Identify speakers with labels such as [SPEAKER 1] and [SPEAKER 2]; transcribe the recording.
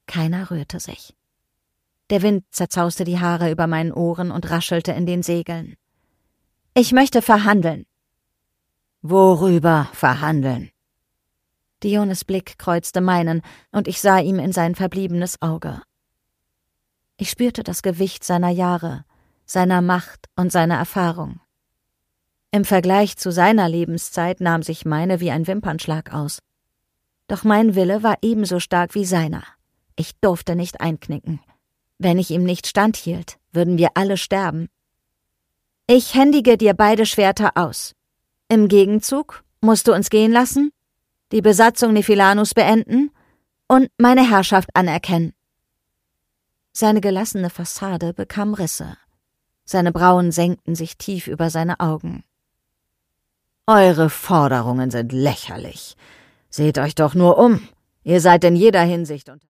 [SPEAKER 1] Keiner rührte sich. Der Wind zerzauste die Haare über meinen Ohren und raschelte in den Segeln. »Ich möchte verhandeln.« »Worüber verhandeln?« Dionys Blick kreuzte meinen, und ich sah ihm in sein verbliebenes Auge. Ich spürte das Gewicht seiner Jahre, seiner Macht und seiner Erfahrung. Im Vergleich zu seiner Lebenszeit nahm sich meine wie ein Wimpernschlag aus. Doch mein Wille war ebenso stark wie seiner. Ich durfte nicht einknicken. Wenn ich ihm nicht standhielt, würden wir alle sterben. »Ich händige dir beide Schwerter aus. Im Gegenzug musst du uns gehen lassen, die Besatzung Nephilanus beenden und meine Herrschaft anerkennen.« Seine gelassene Fassade bekam Risse. Seine Brauen senkten sich tief über seine Augen. »Eure Forderungen sind lächerlich. Seht euch doch nur um. Ihr seid in jeder Hinsicht